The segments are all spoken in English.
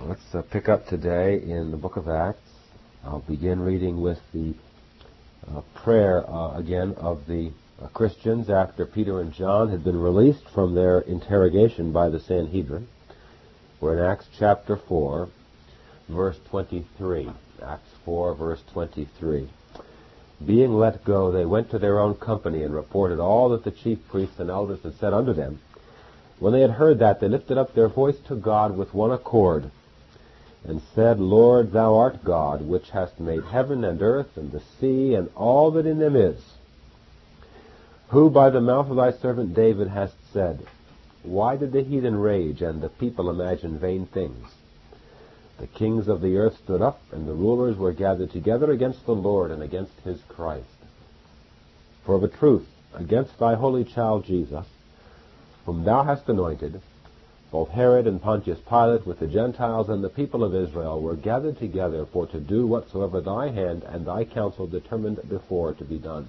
Let's pick up today in the book of Acts. I'll begin reading with the prayer again of the Christians after Peter and John had been released from their interrogation by the Sanhedrin. We're in Acts chapter 4, verse 23. Acts 4, verse 23. Being let go, they went to their own company and reported all that the chief priests and elders had said unto them. When they had heard that, they lifted up their voice to God with one accord, and said, Lord, thou art God, which hast made heaven and earth and the sea and all that in them is, who by the mouth of thy servant David hast said, Why did the heathen rage and the people imagine vain things? The kings of the earth stood up, and the rulers were gathered together against the Lord and against his Christ. For of a truth, against thy holy child Jesus, whom thou hast anointed, both Herod and Pontius Pilate with the Gentiles and the people of Israel were gathered together for to do whatsoever thy hand and thy counsel determined before to be done.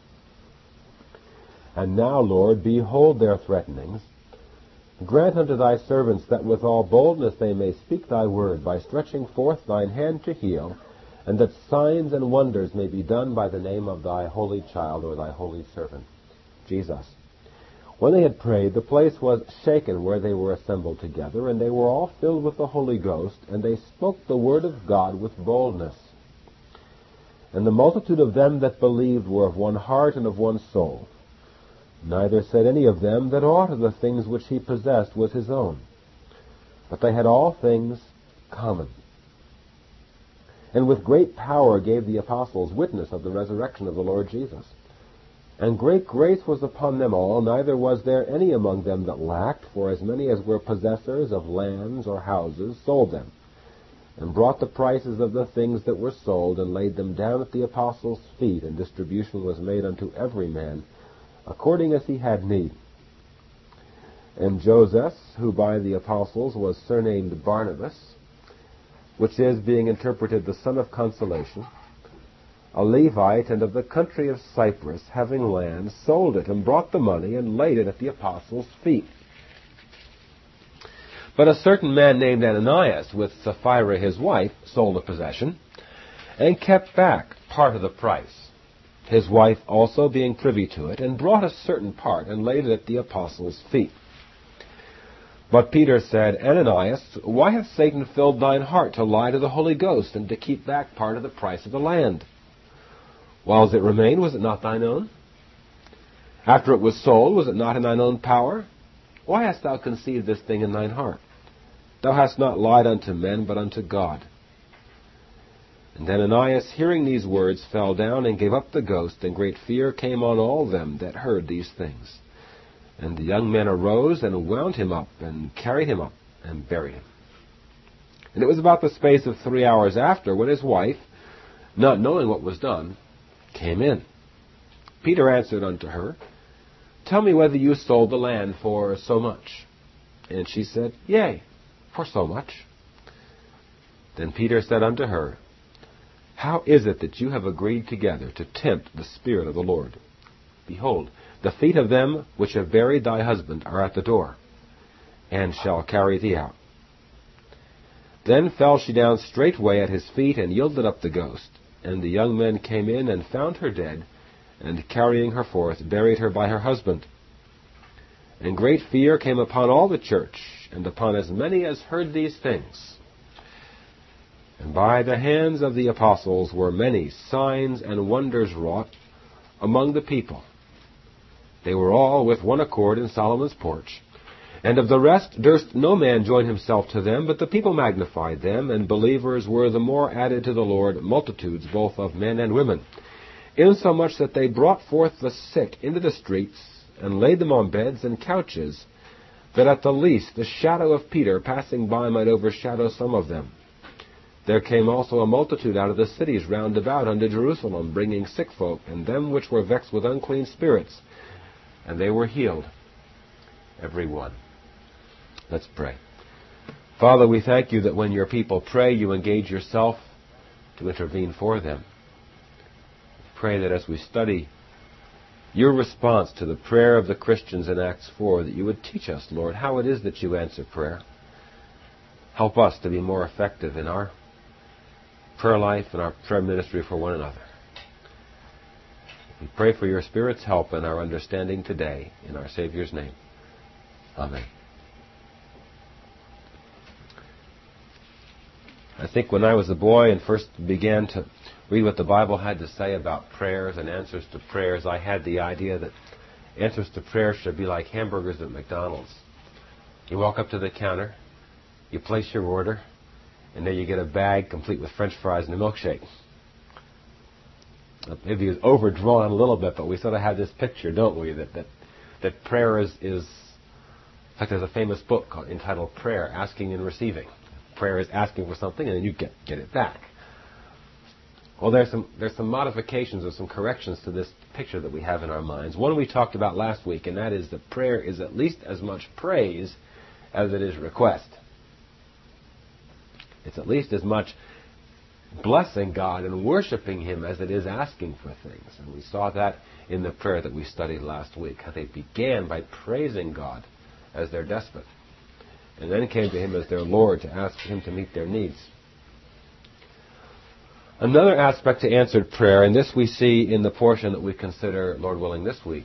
And now, Lord, behold their threatenings. Grant unto thy servants that with all boldness they may speak thy word by stretching forth thine hand to heal, and that signs and wonders may be done by the name of thy holy child or thy holy servant, Jesus. When they had prayed, the place was shaken where they were assembled together, and they were all filled with the Holy Ghost, and they spoke the word of God with boldness. And the multitude of them that believed were of one heart and of one soul. Neither said any of them that aught of the things which he possessed was his own, but they had all things common. And with great power gave the apostles witness of the resurrection of the Lord Jesus. And great grace was upon them all, neither was there any among them that lacked, for as many as were possessors of lands or houses sold them, and brought the prices of the things that were sold, and laid them down at the apostles' feet, and distribution was made unto every man, according as he had need. And Joseph, who by the apostles was surnamed Barnabas, which is, being interpreted, the son of consolation, a Levite and of the country of Cyprus, having land, sold it, and brought the money, and laid it at the apostles' feet. But a certain man named Ananias, with Sapphira his wife, sold a possession, and kept back part of the price, his wife also being privy to it, and brought a certain part, and laid it at the apostles' feet. But Peter said, Ananias, why hath Satan filled thine heart to lie to the Holy Ghost, and to keep back part of the price of the land? Whiles it remained, was it not thine own? After it was sold, was it not in thine own power? Why hast thou conceived this thing in thine heart? Thou hast not lied unto men, but unto God. And Ananias, hearing these words, fell down and gave up the ghost, and great fear came on all them that heard these things. And the young men arose, and wound him up, and carried him up, and buried him. And it was about the space of 3 hours after, when his wife, not knowing what was done, came in. Peter answered unto her, Tell me whether you sold the land for so much. And she said, Yea, for so much. Then Peter said unto her, How is it that you have agreed together to tempt the Spirit of the Lord? Behold, the feet of them which have buried thy husband are at the door, and shall carry thee out. Then fell she down straightway at his feet, and yielded up the ghost. And the young men came in, and found her dead, and carrying her forth, buried her by her husband. And great fear came upon all the church, and upon as many as heard these things. And by the hands of the apostles were many signs and wonders wrought among the people. They were all with one accord in Solomon's porch. And of the rest durst no man join himself to them, but the people magnified them, and believers were the more added to the Lord, multitudes both of men and women, insomuch that they brought forth the sick into the streets, and laid them on beds and couches, that at the least the shadow of Peter passing by might overshadow some of them. There came also a multitude out of the cities round about unto Jerusalem, bringing sick folk, and them which were vexed with unclean spirits, and they were healed, every one. Let's pray. Father, we thank you that when your people pray, you engage yourself to intervene for them. Pray that as we study your response to the prayer of the Christians in Acts 4, that you would teach us, Lord, how it is that you answer prayer, help us to be more effective in our prayer life and our prayer ministry for one another. We pray for your Spirit's help in our understanding today, in our Savior's name. Amen. I think when I was a boy and first began to read what the Bible had to say about prayers and answers to prayers, I had the idea that answers to prayer should be like hamburgers at McDonald's. You walk up to the counter, you place your order, and then you get a bag complete with French fries and a milkshake. Maybe it's overdrawn a little bit, but we sort of have this picture, don't we, that prayer is in fact, there's a famous book entitled Prayer, Asking and Receiving. Prayer is asking for something, and then you get it back. Well, there's some modifications or some corrections to this picture that we have in our minds. One we talked about last week, and that is that prayer is at least as much praise as it is request. It's at least as much blessing God and worshiping Him as it is asking for things. And we saw that in the prayer that we studied last week, how they began by praising God as their despot, and then came to Him as their Lord to ask Him to meet their needs. Another aspect to answered prayer, and this we see in the portion that we consider, Lord willing, this week,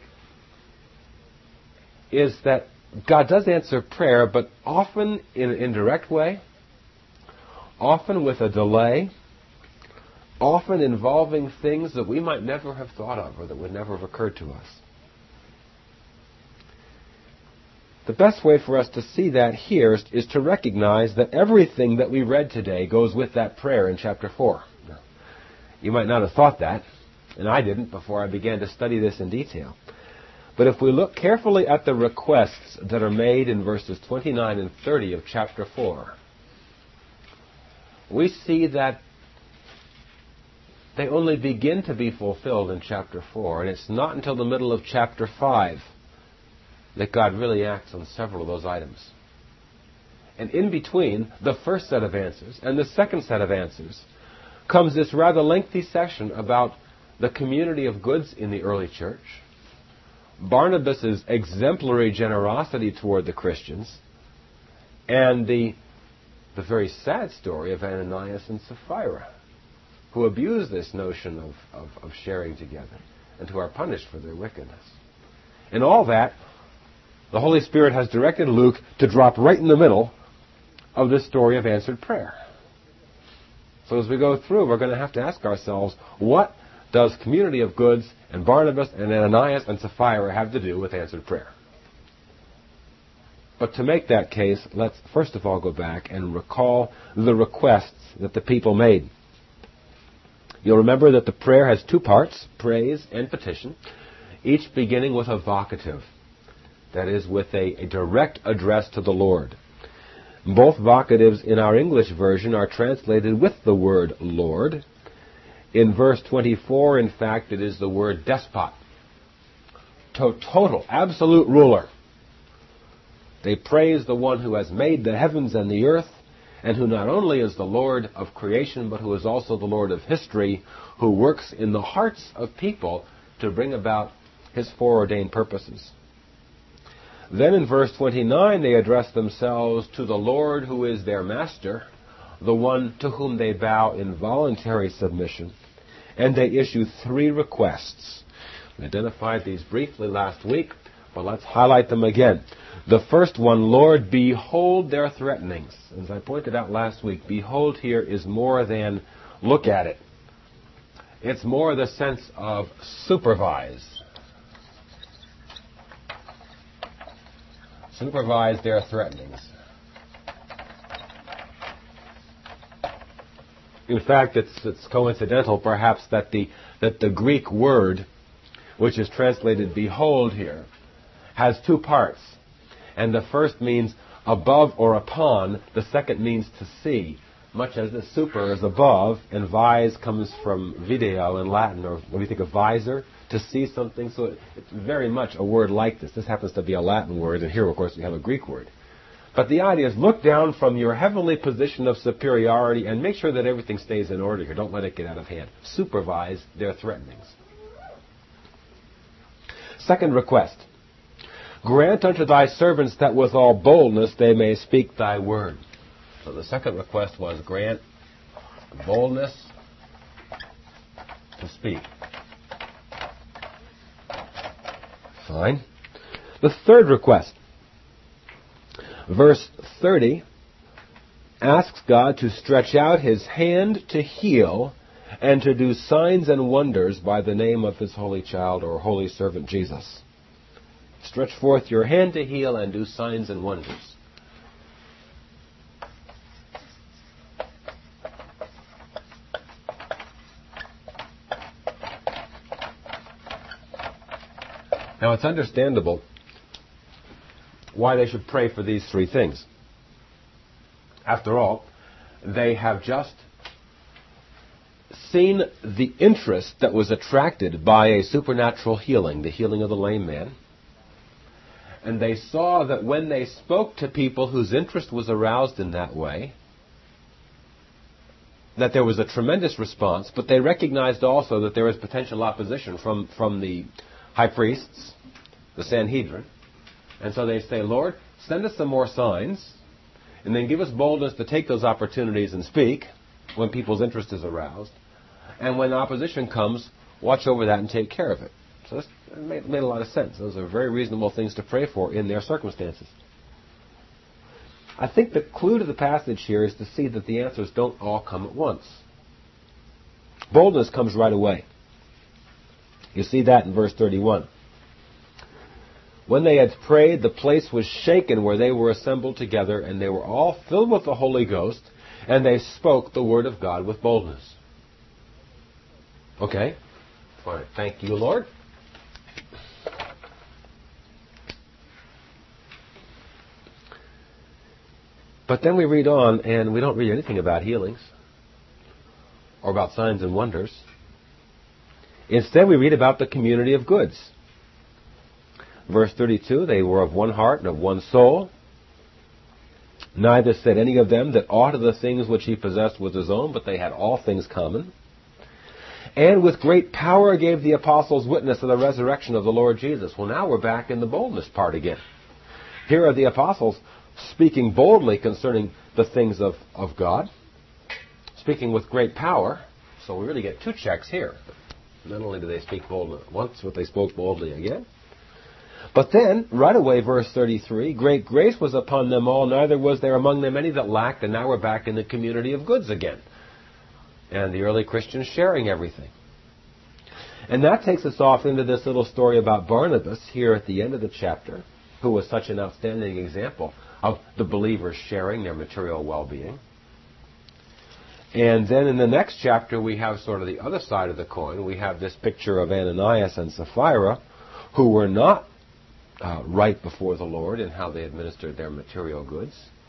is that God does answer prayer, but often in an indirect way, often with a delay, often involving things that we might never have thought of or that would never have occurred to us. The best way for us to see that here is to recognize that everything that we read today goes with that prayer in chapter 4. Now, you might not have thought that, and I didn't before I began to study this in detail. But if we look carefully at the requests that are made in verses 29 and 30 of chapter 4, we see that they only begin to be fulfilled in chapter 4, and it's not until the middle of chapter 5 that God really acts on several of those items. And in between the first set of answers and the second set of answers comes this rather lengthy section about the community of goods in the early church, Barnabas' exemplary generosity toward the Christians, and the very sad story of Ananias and Sapphira, who abuse this notion of sharing together and who are punished for their wickedness. And all that, the Holy Spirit has directed Luke to drop right in the middle of this story of answered prayer. So as we go through, we're going to have to ask ourselves, what does community of goods and Barnabas and Ananias and Sapphira have to do with answered prayer? But to make that case, let's first of all go back and recall the requests that the people made. You'll remember that the prayer has two parts, praise and petition, each beginning with a vocative. That is, with a direct address to the Lord. Both vocatives in our English version are translated with the word Lord. In verse 24, in fact, it is the word despot. Total, absolute ruler. They praise the one who has made the heavens and the earth, and who not only is the Lord of creation, but who is also the Lord of history, who works in the hearts of people to bring about His foreordained purposes. Then in verse 29, they address themselves to the Lord who is their master, the one to whom they bow in voluntary submission, and they issue three requests. We identified these briefly last week, but let's highlight them again. The first one, Lord, behold their threatenings. As I pointed out last week, behold here is more than look at it. It's more the sense of supervise. Supervise their threatenings. In fact, it's coincidental, perhaps, that the Greek word, which is translated behold here, has two parts. And the first means above or upon, the second means to see, much as the super is above, and vise comes from video in Latin, or when we think of visor, to see something. So it's very much a word like this. This happens to be a Latin word, and here, of course, we have a Greek word. But the idea is look down from your heavenly position of superiority and make sure that everything stays in order here. Don't let it get out of hand. Supervise their threatenings. Second request. Grant unto thy servants that with all boldness they may speak thy word. So the second request was grant boldness to speak. Fine. The third request, verse 30, asks God to stretch out his hand to heal and to do signs and wonders by the name of his holy child or holy servant Jesus. Stretch forth your hand to heal and do signs and wonders. Now, it's understandable why they should pray for these three things. After all, they have just seen the interest that was attracted by a supernatural healing, the healing of the lame man. And they saw that when they spoke to people whose interest was aroused in that way, that there was a tremendous response, but they recognized also that there was potential opposition from the high priests, the Sanhedrin. And so they say, Lord, send us some more signs, and then give us boldness to take those opportunities and speak when people's interest is aroused. And when opposition comes, watch over that and take care of it. So this made a lot of sense. Those are very reasonable things to pray for in their circumstances. I think the clue to the passage here is to see that the answers don't all come at once. Boldness comes right away. You see that in verse 31. When they had prayed, the place was shaken where they were assembled together, and they were all filled with the Holy Ghost, and they spoke the word of God with boldness. Okay? Fine. Thank you, Lord. But then we read on, and we don't read anything about healings or about signs and wonders. Instead, we read about the community of goods. Verse 32, they were of one heart and of one soul. Neither said any of them that aught of the things which he possessed was his own, but they had all things common. And with great power gave the apostles witness of the resurrection of the Lord Jesus. Well, now we're back in the boldness part again. Here are the apostles speaking boldly concerning the things of God, speaking with great power. So we really get two checks here. Not only do they speak boldly once, but they spoke boldly again. But then, right away, verse 33, great grace was upon them all, neither was there among them any that lacked, and now we're back in the community of goods again. And the early Christians sharing everything. And that takes us off into this little story about Barnabas here at the end of the chapter, who was such an outstanding example of the believers sharing their material well-being. And then in the next chapter, we have sort of the other side of the coin. We have this picture of Ananias and Sapphira, who were not right before the Lord in how they administered their material goods.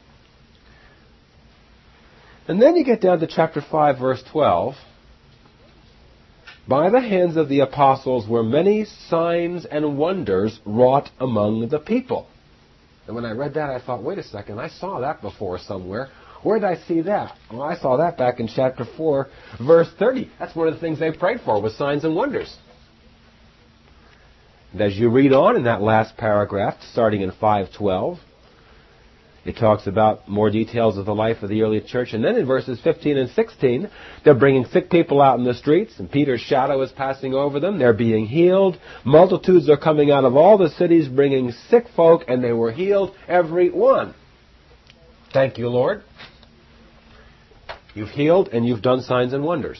And then you get down to chapter 5, verse 12. By the hands of the apostles were many signs and wonders wrought among the people. And when I read that, I thought, wait a second, I saw that before somewhere. Where did I see that? Well, I saw that back in chapter 4, verse 30. That's one of the things they prayed for, was signs and wonders. And as you read on in that last paragraph, starting in 5:12, it talks about more details of the life of the early church. And then in verses 15 and 16, they're bringing sick people out in the streets, and Peter's shadow is passing over them. They're being healed. Multitudes are coming out of all the cities bringing sick folk, and they were healed, every one. Thank you, Lord. You've healed, and you've done signs and wonders.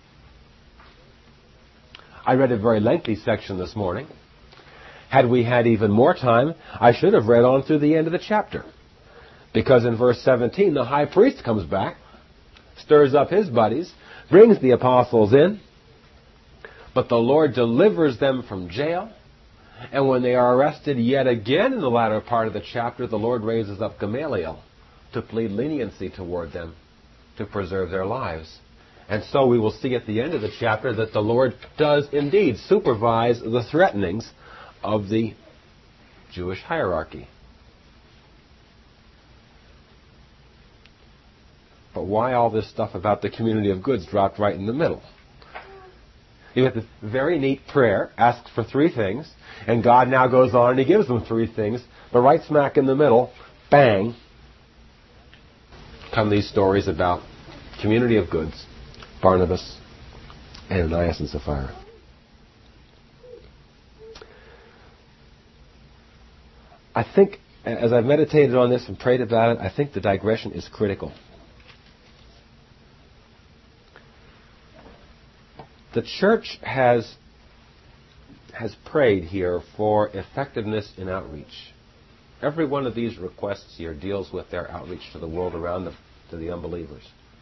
I read a very lengthy section this morning. Had we had even more time, I should have read on through the end of the chapter. Because in verse 17, the high priest comes back, stirs up his buddies, brings the apostles in, but the Lord delivers them from jail. And when they are arrested yet again in the latter part of the chapter, the Lord raises up Gamaliel to plead leniency toward them, to preserve their lives. And so we will see at the end of the chapter that the Lord does indeed supervise the threatenings of the Jewish hierarchy. But why all this stuff about the community of goods dropped right in the middle? You have this very neat prayer, asks for three things, and God now goes on and He gives them three things, but right smack in the middle, bang, come these stories about community of goods, Barnabas, Ananias, and Sapphira. I think, as I've meditated on this and prayed about it, I think the digression is critical. The church has prayed here for effectiveness in outreach. Every one of these requests here deals with their outreach to the world around them, to the unbelievers.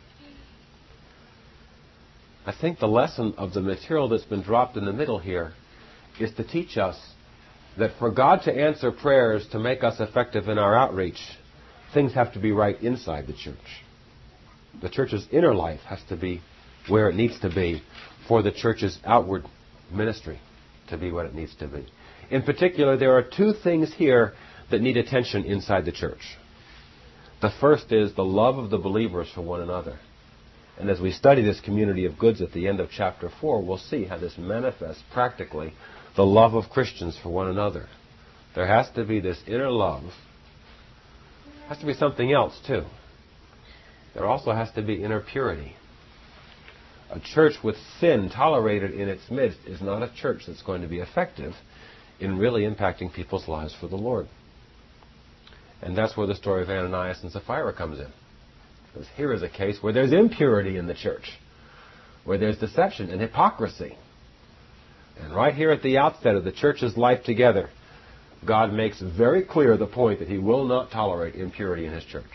I think the lesson of the material that's been dropped in the middle here is to teach us that for God to answer prayers to make us effective in our outreach, things have to be right inside the church. The church's inner life has to be where it needs to be for the church's outward ministry to be what it needs to be. In particular, there are two things here that need attention inside the church. The first is the love of the believers for one another. And as we study this community of goods at the end of chapter 4, we'll see how this manifests practically the love of Christians for one another. There has to be this inner love. There has to be something else, too. There also has to be inner purity. A church with sin tolerated in its midst is not a church that's going to be effective in really impacting people's lives for the Lord. And that's where the story of Ananias and Sapphira comes in. Because here is a case where there's impurity in the church, where there's deception and hypocrisy. And right here at the outset of the church's life together, God makes very clear the point that He will not tolerate impurity in His church.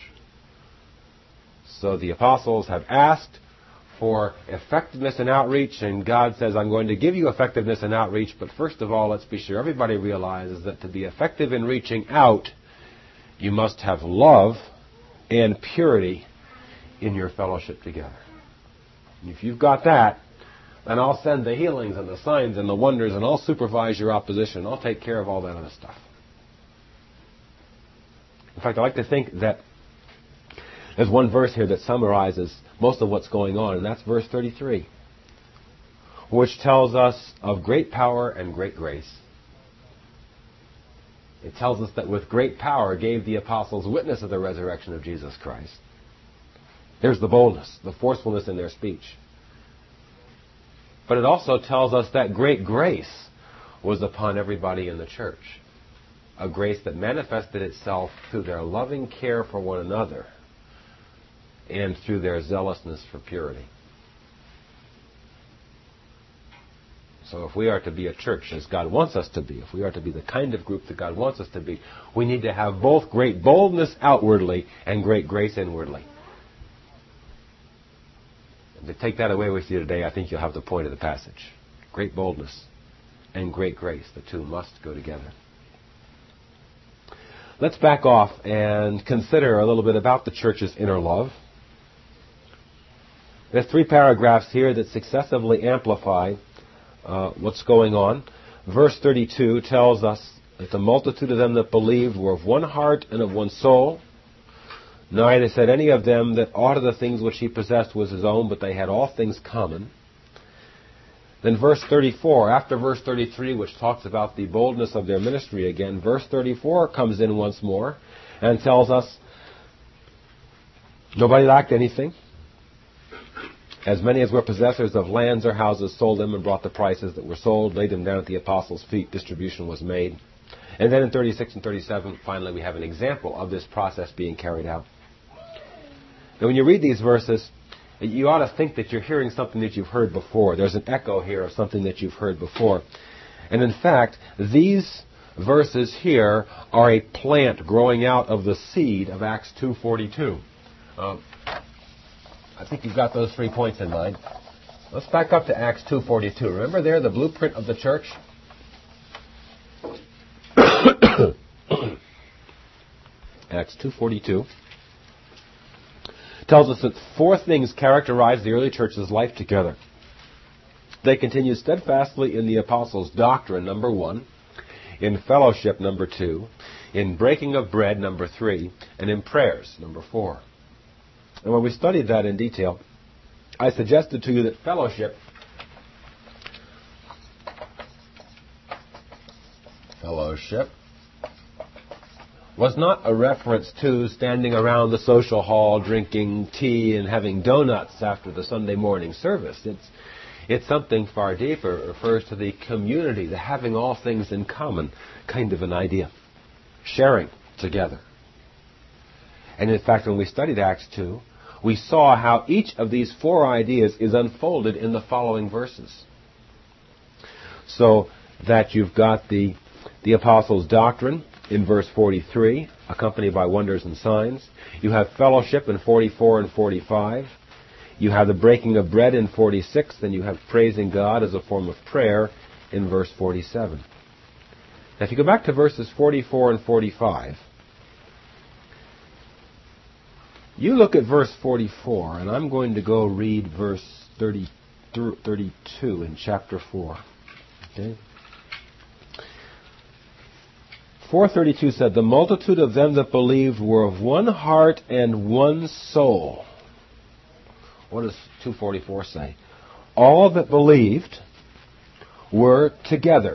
So the apostles have asked for effectiveness in outreach, and God says, I'm going to give you effectiveness in outreach, but first of all, let's be sure everybody realizes that to be effective in reaching out, you must have love and purity in your fellowship together. And if you've got that, then I'll send the healings and the signs and the wonders, and I'll supervise your opposition. I'll take care of all that other stuff. In fact, I like to think that there's one verse here that summarizes most of what's going on, and that's verse 33, which tells us of great power and great grace. It tells us that with great power gave the apostles witness of the resurrection of Jesus Christ. There's the boldness, the forcefulness in their speech. But it also tells us that great grace was upon everybody in the church. A grace that manifested itself through their loving care for one another and through their zealousness for purity. So if we are to be a church as God wants us to be, if we are to be the kind of group that God wants us to be, we need to have both great boldness outwardly and great grace inwardly. And to take that away with you today, I think you'll have the point of the passage. Great boldness and great grace. The two must go together. Let's back off and consider a little bit about the church's inner love. There's 3 paragraphs here that successively amplify what's going on. Verse 32 tells us that the multitude of them that believed were of one heart and of one soul. Neither said any of them that aught of the things which he possessed was his own, but they had all things common. Then verse 34, after verse 33, which talks about the boldness of their ministry again, verse 34 comes in once more and tells us nobody lacked anything. As many as were possessors of lands or houses sold them and brought the prices that were sold, laid them down at the apostles' feet, distribution was made. And then in 36 and 37, finally, we have an example of this process being carried out. Now, when you read these verses, you ought to think that you're hearing something that you've heard before. There's an echo here of something that you've heard before. And in fact, these verses here are a plant growing out of the seed of Acts 2:42. I think you've got those 3 points in mind. Let's back up to Acts 2:42. Remember there the blueprint of the church? Acts 2:42 tells us that 4 things characterize the early church's life together. They continued steadfastly in the apostles' doctrine, number 1, in fellowship, number 2, in breaking of bread, number 3, and in prayers, number 4. And when we studied that in detail, I suggested to you that fellowship was not a reference to standing around the social hall drinking tea and having donuts after the Sunday morning service. It's something far deeper. It refers to the community, the having all things in common kind of an idea. Sharing together. And in fact, when we studied Acts 2, we saw how each of these four ideas is unfolded in the following verses. So that you've got the apostles' doctrine in verse 43, accompanied by wonders and signs. You have fellowship in 44 and 45. You have the breaking of bread in 46, and you have praising God as a form of prayer in verse 47. Now if you go back to verses 44 and 45, you look at verse 44, and I'm going to go read verse 32 in chapter 4. Okay? 4:32 said, "The multitude of them that believed were of one heart and one soul." What does 2:44 say? All that believed were together.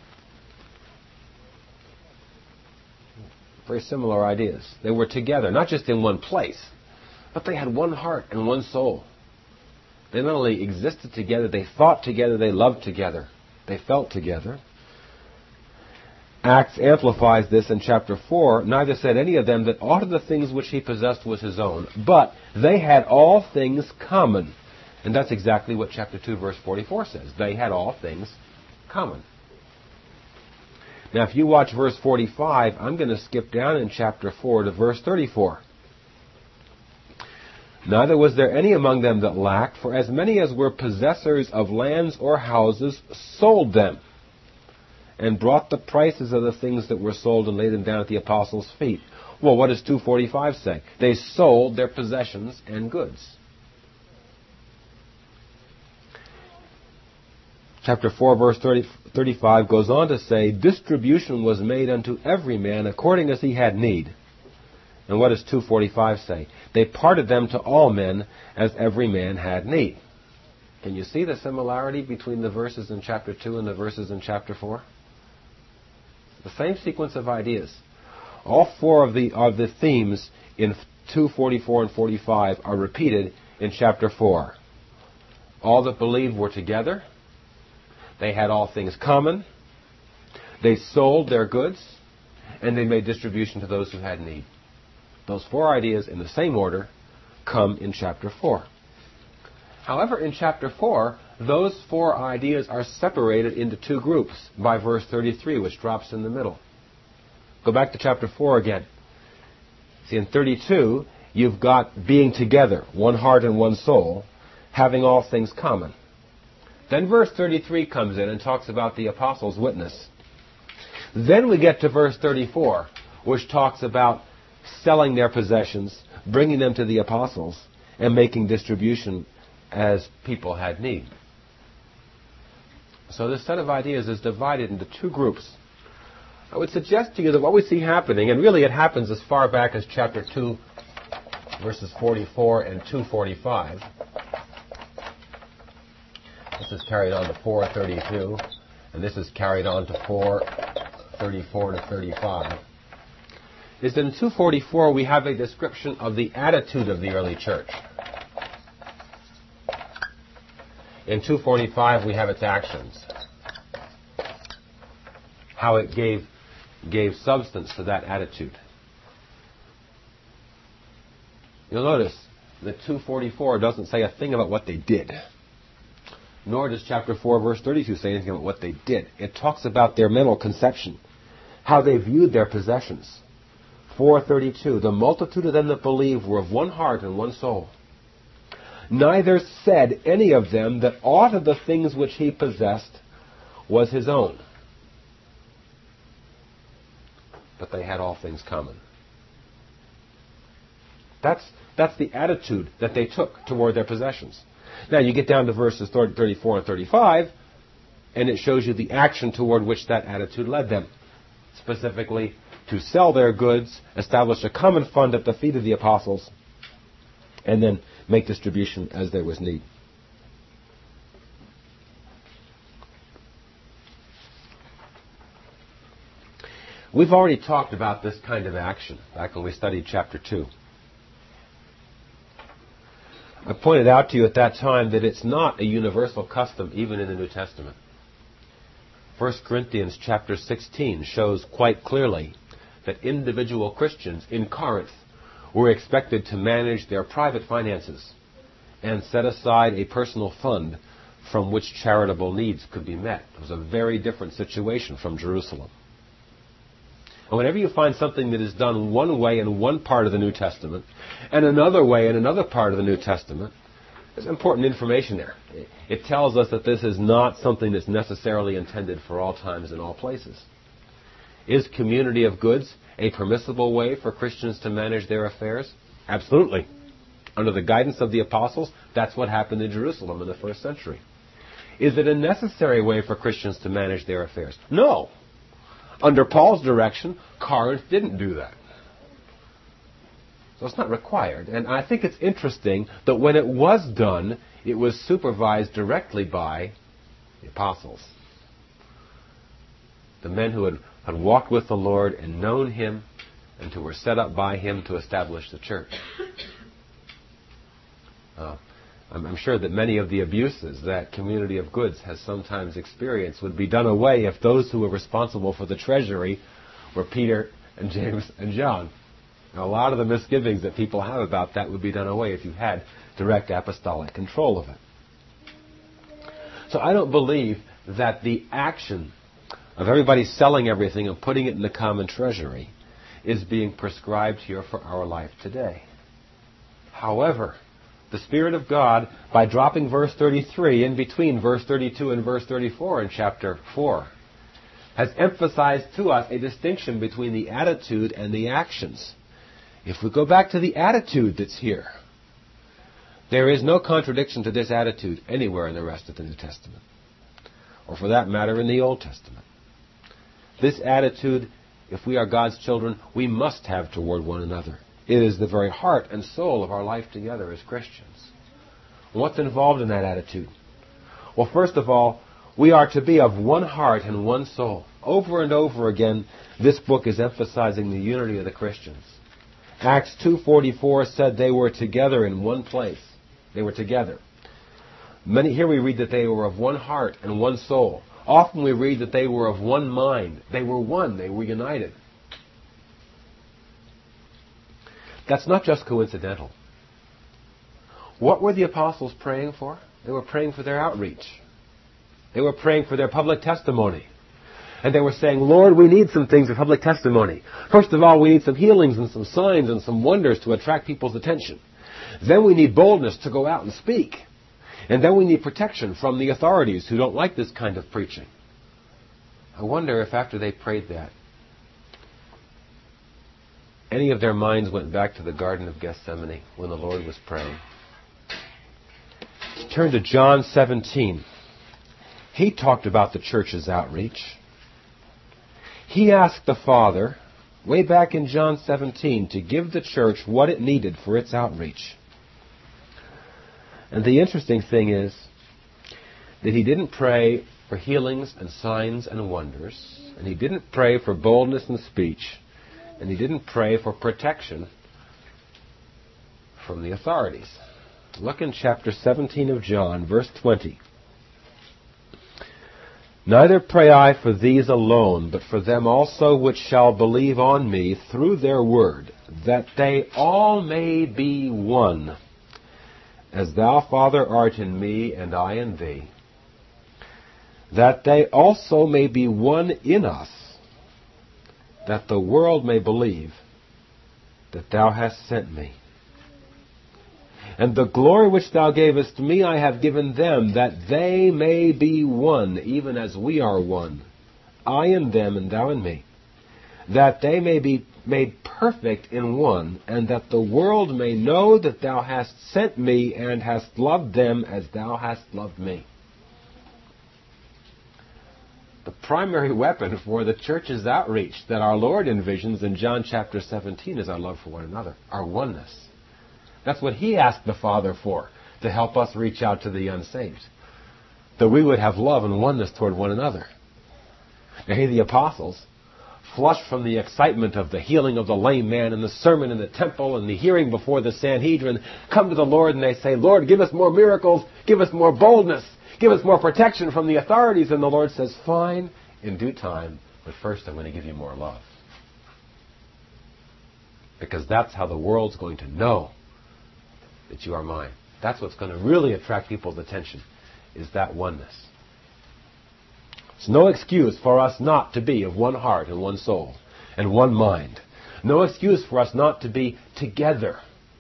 Very similar ideas. They were together, not just in one place, but they had one heart and one soul. They not only existed together, they thought together, they loved together, they felt together. Acts amplifies this in chapter 4. Neither said any of them that aught of the things which he possessed was his own, but they had all things common. And that's exactly what chapter 2, verse 44 says. They had all things common. Now, if you watch verse 45, I'm going to skip down in chapter 4 to verse 34. Neither was there any among them that lacked, for as many as were possessors of lands or houses sold them, and brought the prices of the things that were sold and laid them down at the apostles' feet. Well, what does 2:45 say? They sold their possessions and goods. Chapter 4, verse 35 goes on to say, distribution was made unto every man according as he had need. And what does 2:45 say? They parted them to all men as every man had need. Can you see the similarity between the verses in chapter 2 and the verses in chapter 4? The same sequence of ideas. All four of the themes in 2:44 and 45 are repeated in chapter 4. All that believed were together. They had all things common. They sold their goods, and they made distribution to those who had need. Those four ideas in the same order come in chapter 4. However, in chapter 4, those four ideas are separated into two groups by verse 33, which drops in the middle. Go back to chapter 4 again. See, in 32, you've got being together, one heart and one soul, having all things common. Then verse 33 comes in and talks about the apostles' witness. Then we get to verse 34, which talks about selling their possessions, bringing them to the apostles, and making distribution as people had need. So this set of ideas is divided into two groups. I would suggest to you that what we see happening, and really it happens as far back as chapter 2, verses 44 and 2:45. This is carried on to 4:32, and this is carried on to 4:34 to 35. Is that in 2:44 we have a description of the attitude of the early church. In 2:45 we have its actions. How it gave substance to that attitude. You'll notice that 2:44 doesn't say a thing about what they did. Nor does chapter 4, verse 32 say anything about what they did. It talks about their mental conception, how they viewed their possessions. 4:32, the multitude of them that believed were of one heart and one soul. Neither said any of them that aught of the things which he possessed was his own. But they had all things common. That's the attitude that they took toward their possessions. Now you get down to verses 34 and 35, and it shows you the action toward which that attitude led them. Specifically, to sell their goods, establish a common fund at the feet of the apostles, and then make distribution as there was need. We've already talked about this kind of action back when we studied chapter 2. I pointed out to you at that time that it's not a universal custom even in the New Testament. 1 Corinthians chapter 16 shows quite clearly that individual Christians in Corinth were expected to manage their private finances and set aside a personal fund from which charitable needs could be met. It was a very different situation from Jerusalem. And whenever you find something that is done one way in one part of the New Testament and another way in another part of the New Testament, there's important information there. It tells us that this is not something that's necessarily intended for all times and all places. Is community of goods a permissible way for Christians to manage their affairs? Absolutely. Under the guidance of the apostles, that's what happened in Jerusalem in the first century. Is it a necessary way for Christians to manage their affairs? No. Under Paul's direction, Corinth didn't do that. So it's not required. And I think it's interesting that when it was done, it was supervised directly by the apostles. The men who had walked with the Lord and known Him and who were set up by Him to establish the church. I'm sure that many of the abuses that community of goods has sometimes experienced would be done away if those who were responsible for the treasury were Peter and James and John. Now, a lot of the misgivings that people have about that would be done away if you had direct apostolic control of it. So I don't believe that the action of everybody selling everything and putting it in the common treasury is being prescribed here for our life today. However, the Spirit of God, by dropping verse 33 in between verse 32 and verse 34 in chapter 4, has emphasized to us a distinction between the attitude and the actions. If we go back to the attitude that's here, there is no contradiction to this attitude anywhere in the rest of the New Testament, or for that matter in the Old Testament. This attitude, if we are God's children, we must have toward one another. It is the very heart and soul of our life together as Christians. What's involved in that attitude? Well, first of all, we are to be of one heart and one soul. Over and over again, this book is emphasizing the unity of the Christians. Acts 2:44 said they were together in one place. They were together. Here we read that they were of one heart and one soul. Often we read that they were of one mind. They were one. They were united. That's not just coincidental. What were the apostles praying for? They were praying for their outreach. They were praying for their public testimony. And they were saying, Lord, we need some things for public testimony. First of all, we need some healings and some signs and some wonders to attract people's attention. Then we need boldness to go out and speak. And then we need protection from the authorities who don't like this kind of preaching. I wonder if after they prayed that, any of their minds went back to the Garden of Gethsemane when the Lord was praying. Turn to John 17. He talked about the church's outreach. He asked the Father, way back in John 17, to give the church what it needed for its outreach. And the interesting thing is that He didn't pray for healings and signs and wonders, and He didn't pray for boldness in speech, and He didn't pray for protection from the authorities. Look in chapter 17 of John, verse 20. Neither pray I for these alone, but for them also which shall believe on me through their word, that they all may be one, as thou, Father, art in me, and I in thee, that they also may be one in us, that the world may believe that thou hast sent me. And the glory which thou gavest me I have given them, that they may be one, even as we are one, I in them and thou in me, that they may be made perfect in one, and that the world may know that thou hast sent me and hast loved them as thou hast loved me. The primary weapon for the church's outreach that our Lord envisions in John chapter 17 is our love for one another, our oneness. That's what He asked the Father for, to help us reach out to the unsaved, that we would have love and oneness toward one another. Now, here the apostles, flushed from the excitement of the healing of the lame man and the sermon in the temple and the hearing before the Sanhedrin, come to the Lord and they say, Lord, give us more miracles, give us more boldness, give us more protection from the authorities. And the Lord says, fine, in due time, but first I'm going to give you more love. Because that's how the world's going to know that you are mine. That's what's going to really attract people's attention, is that oneness. It's no excuse for us not to be of one heart and one soul and one mind. No excuse for us not to be together.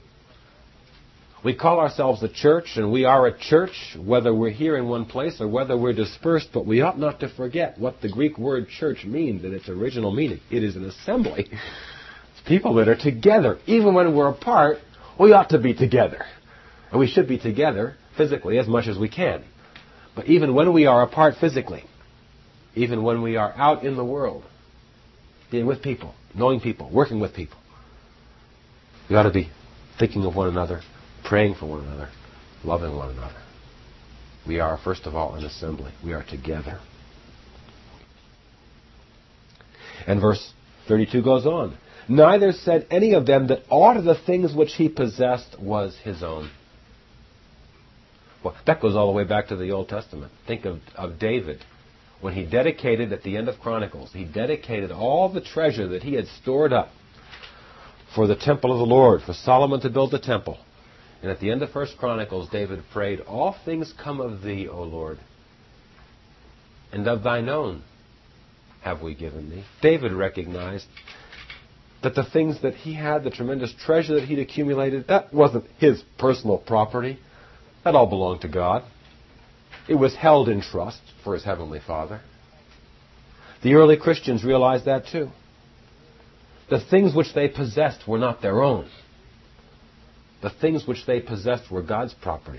We call ourselves a church, and we are a church, whether we're here in one place or whether we're dispersed, but we ought not to forget what the Greek word church means in its original meaning. It is an assembly. It's people that are together. Even when we're apart, we ought to be together. And we should be together physically as much as we can. But even when we are apart physically, even when we are out in the world, being with people, knowing people, working with people, we ought to be thinking of one another, praying for one another, loving one another. We are, first of all, an assembly. We are together. And verse 32 goes on. Neither said any of them that aught of the things which he possessed was his own. Well, that goes all the way back to the Old Testament. Think of David. When he dedicated, at the end of Chronicles, he dedicated all the treasure that he had stored up for the temple of the Lord, for Solomon to build the temple. And at the end of 1 Chronicles, David prayed, all things come of thee, O Lord, and of thine own have we given thee. David recognized that the things that he had, the tremendous treasure that he'd accumulated, that wasn't his personal property. That all belonged to God. It was held in trust for his Heavenly Father. The early Christians realized that too. The things which they possessed were not their own. The things which they possessed were God's property.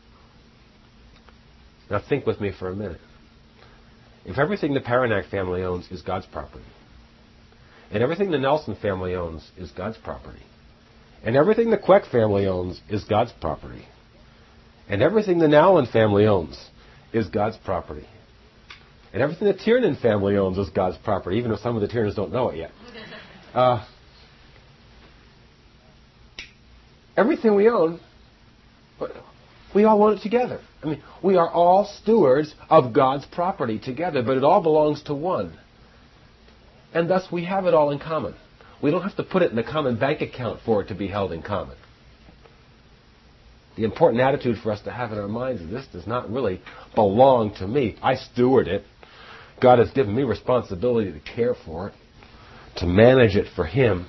Now think with me for a minute. If everything the Paranak family owns is God's property, and everything the Nelson family owns is God's property, and everything the Queck family owns is God's property, and everything the Nowlin family owns is God's property, and everything the Tiernan family owns is God's property, even if some of the Tiernans don't know it yet. Everything we own, we all own it together. I mean, we are all stewards of God's property together, but it all belongs to one. And thus we have it all in common. We don't have to put it in a common bank account for it to be held in common. The important attitude for us to have in our minds is this does not really belong to me. I steward it. God has given me responsibility to care for it, to manage it for Him.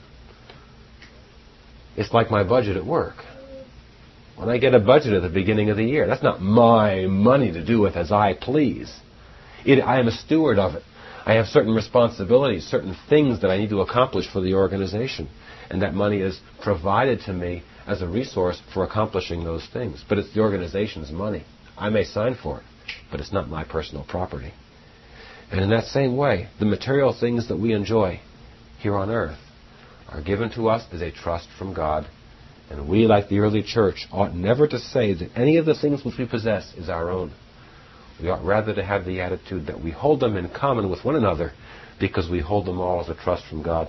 It's like my budget at work. When I get a budget at the beginning of the year, that's not my money to do with as I please. I am a steward of it. I have certain responsibilities, certain things that I need to accomplish for the organization. And that money is provided to me as a resource for accomplishing those things. But it's the organization's money. I may sign for it, but it's not my personal property. And in that same way, the material things that we enjoy here on earth are given to us as a trust from God. And we, like the early church, ought never to say that any of the things which we possess is our own. We ought rather to have the attitude that we hold them in common with one another because we hold them all as a trust from God.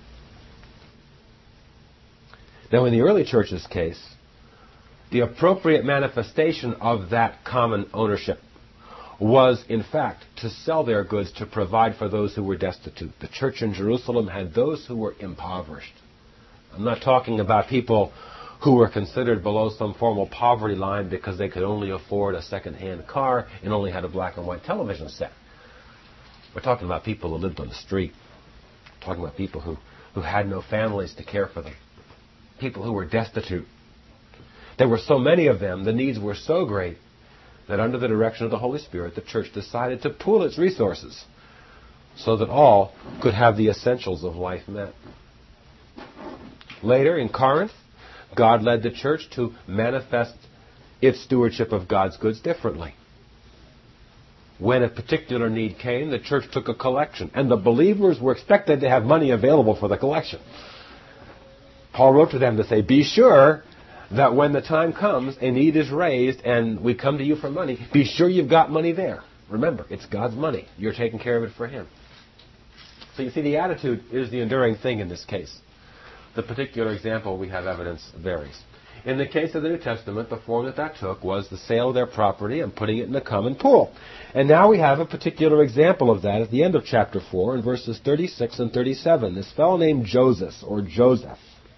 Now, in the early church's case, the appropriate manifestation of that common ownership was, in fact, to sell their goods to provide for those who were destitute. The church in Jerusalem had those who were impoverished. I'm not talking about people who were considered below some formal poverty line because they could only afford a second-hand car and only had a black and white television set. We're talking about people who lived on the street. We're talking about people who had no families to care for them. People who were destitute. There were so many of them, the needs were so great, that under the direction of the Holy Spirit, the church decided to pool its resources so that all could have the essentials of life met. Later, in Corinth, God led the church to manifest its stewardship of God's goods differently. When a particular need came, the church took a collection, and the believers were expected to have money available for the collection. Paul wrote to them to say, be sure that when the time comes, a need is raised, and we come to you for money, be sure you've got money there. Remember, it's God's money. You're taking care of it for Him. So you see, the attitude is the enduring thing in this case. The particular example, we have evidence, varies. In the case of the New Testament, the form that took was the sale of their property and putting it in a common pool. And now we have a particular example of that at the end of chapter 4 in verses 36 and 37. This fellow named Joseph, or Joseph.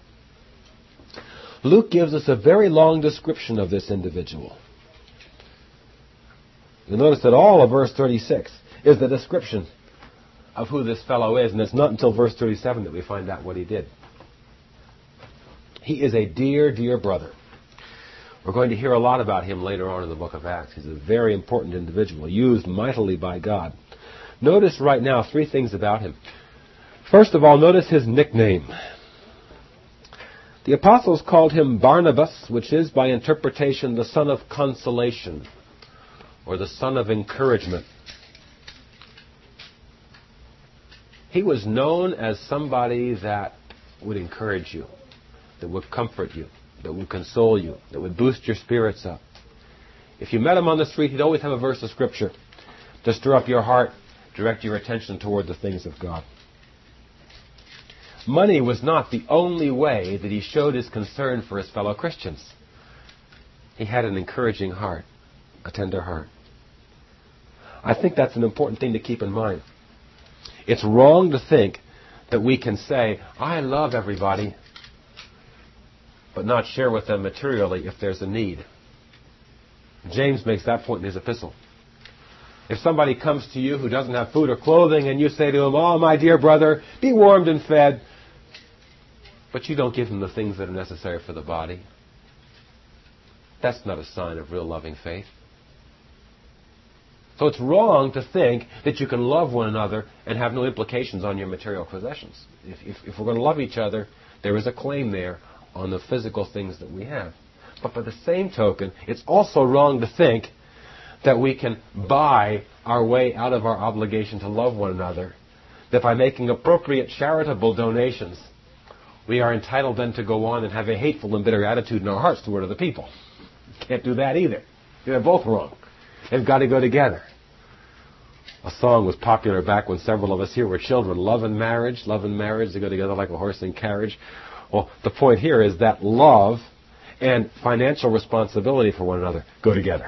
Luke gives us a very long description of this individual. You'll notice that all of verse 36 is the description of who this fellow is, and it's not until verse 37 that we find out what he did. He is a dear, dear brother. We're going to hear a lot about him later on in the book of Acts. He's a very important individual, used mightily by God. Notice right now 3 things about him. First of all, notice his nickname. The apostles called him Barnabas, which is, by interpretation, the son of consolation, or the son of encouragement. He was known as somebody that would encourage you, that would comfort you, that would console you, that would boost your spirits up. If you met him on the street, he'd always have a verse of Scripture to stir up your heart, direct your attention toward the things of God. Money was not the only way that he showed his concern for his fellow Christians. He had an encouraging heart, a tender heart. I think that's an important thing to keep in mind. It's wrong to think that we can say, I love everybody, but not share with them materially if there's a need. James makes that point in his epistle. If somebody comes to you who doesn't have food or clothing and you say to him, oh, my dear brother, be warmed and fed, but you don't give him the things that are necessary for the body, that's not a sign of real loving faith. So it's wrong to think that you can love one another and have no implications on your material possessions. If we're going to love each other, there is a claim there on the physical things that we have. But by the same token, it's also wrong to think that we can buy our way out of our obligation to love one another, that by making appropriate charitable donations, we are entitled then to go on and have a hateful and bitter attitude in our hearts toward other people. Can't do that either. They're both wrong. They've got to go together. A song was popular back when several of us here were children. Love and marriage, they go together like a horse and carriage. Well, the point here is that love and financial responsibility for one another go together.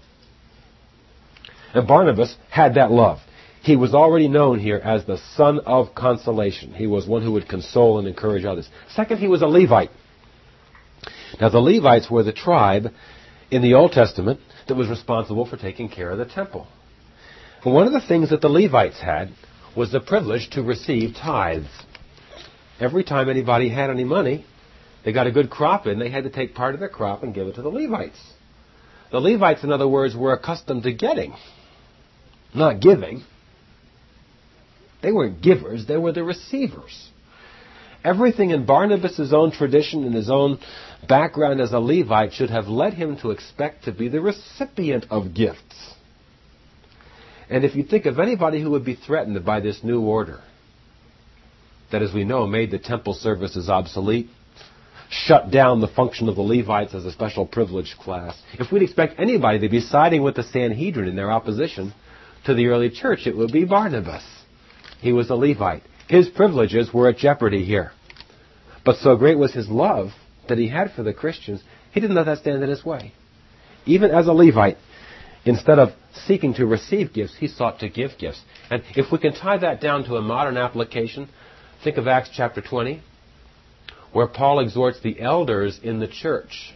And Barnabas had that love. He was already known here as the son of consolation. He was one who would console and encourage others. Second, he was a Levite. Now, the Levites were the tribe in the Old Testament that was responsible for taking care of the temple. And one of the things that the Levites had was the privilege to receive tithes. Every time anybody had any money, they got a good crop in, they had to take part of their crop and give it to the Levites. The Levites, in other words, were accustomed to getting, not giving. They weren't givers, they were the receivers. Everything in Barnabas' own tradition and his own background as a Levite should have led him to expect to be the recipient of gifts. And if you think of anybody who would be threatened by this new order, that, as we know, made the temple services obsolete, shut down the function of the Levites as a special privileged class, if we'd expect anybody to be siding with the Sanhedrin in their opposition to the early church, it would be Barnabas. He was a Levite. His privileges were at jeopardy here. But so great was his love that he had for the Christians, he didn't let that stand in his way. Even as a Levite, instead of seeking to receive gifts, he sought to give gifts. And if we can tie that down to a modern application, think of Acts chapter 20, where Paul exhorts the elders in the church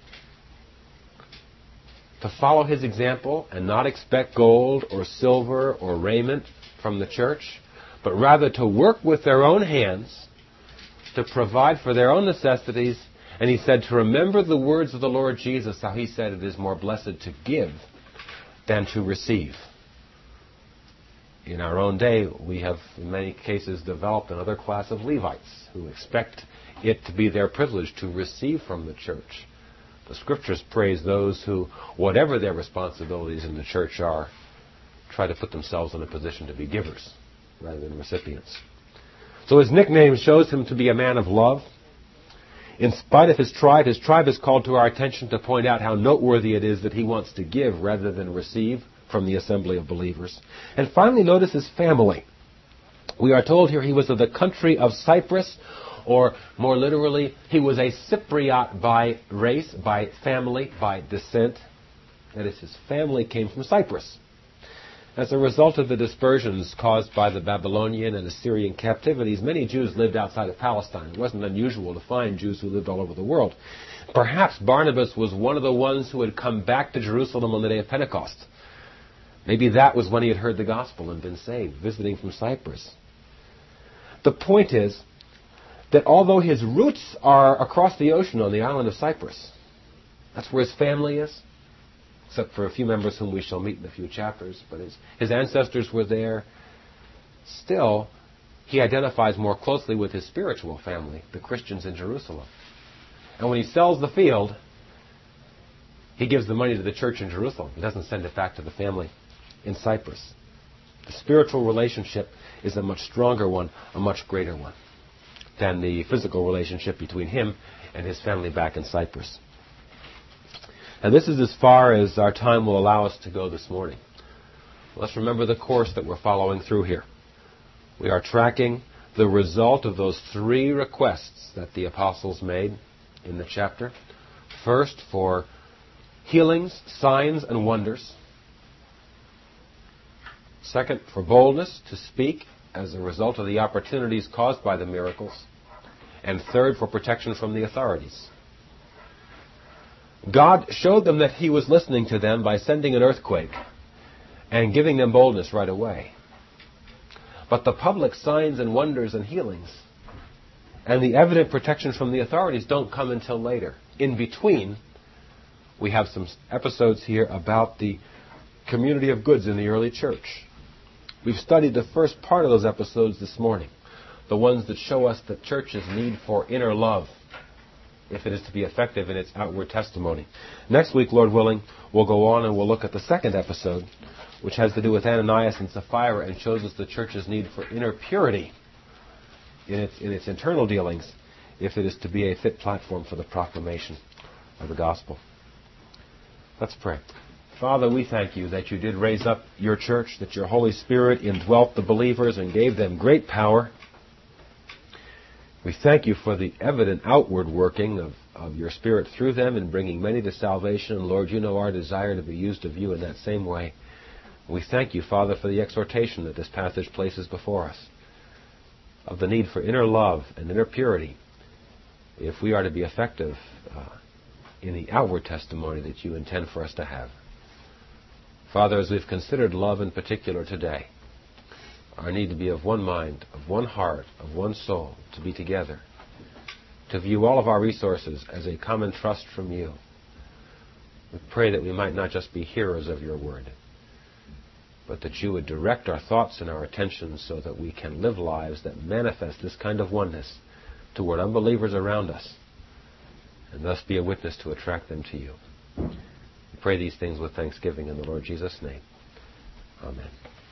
to follow his example and not expect gold or silver or raiment from the church, but rather to work with their own hands to provide for their own necessities. And he said to remember the words of the Lord Jesus, how he said it is more blessed to give than to receive. In our own day, we have in many cases developed another class of Levites who expect it to be their privilege to receive from the church. The Scriptures praise those who, whatever their responsibilities in the church are, try to put themselves in a position to be givers rather than recipients. So his nickname shows him to be a man of love. In spite of his tribe is called to our attention to point out how noteworthy it is that he wants to give rather than receive from the assembly of believers. And finally, notice his family. We are told here he was of the country of Cyprus, or more literally, he was a Cypriot by race, by family, by descent. That is, his family came from Cyprus. As a result of the dispersions caused by the Babylonian and Assyrian captivities, many Jews lived outside of Palestine. It wasn't unusual to find Jews who lived all over the world. Perhaps Barnabas was one of the ones who had come back to Jerusalem on the day of Pentecost. Maybe that was when he had heard the gospel and been saved, visiting from Cyprus. The point is that although his roots are across the ocean on the island of Cyprus, that's where his family is, except for a few members whom we shall meet in a few chapters, but his ancestors were there. Still, he identifies more closely with his spiritual family, the Christians in Jerusalem. And when he sells the field, he gives the money to the church in Jerusalem. He doesn't send it back to the family in Cyprus. The spiritual relationship is a much stronger one, a much greater one, than the physical relationship between him and his family back in Cyprus. And this is as far as our time will allow us to go this morning. Let's remember the course that we're following through here. We are tracking the result of those three requests that the apostles made in the chapter. First, for healings, signs, and wonders. Second, for boldness to speak as a result of the opportunities caused by the miracles. And third, for protection from the authorities. God showed them that he was listening to them by sending an earthquake and giving them boldness right away. But the public signs and wonders and healings and the evident protection from the authorities don't come until later. In between, we have some episodes here about the community of goods in the early church. We've studied the first part of those episodes this morning, the ones that show us the church's need for inner love, if it is to be effective in its outward testimony. Next week, Lord willing, we'll go on and we'll look at the second episode, which has to do with Ananias and Sapphira and shows us the church's need for inner purity in its internal dealings, if it is to be a fit platform for the proclamation of the gospel. Let's pray. Father, we thank you that you did raise up your church, that your Holy Spirit indwelt the believers and gave them great power. We thank you for the evident outward working of your Spirit through them in bringing many to salvation. And Lord, you know our desire to be used of you in that same way. We thank you, Father, for the exhortation that this passage places before us, of the need for inner love and inner purity if we are to be effective in the outward testimony that you intend for us to have. Father, as we've considered love in particular today, our need to be of one mind, of one heart, of one soul, to be together, to view all of our resources as a common trust from you. We pray that we might not just be hearers of your word, but that you would direct our thoughts and our attention so that we can live lives that manifest this kind of oneness toward unbelievers around us, and thus be a witness to attract them to you. We pray these things with thanksgiving in the Lord Jesus' name. Amen.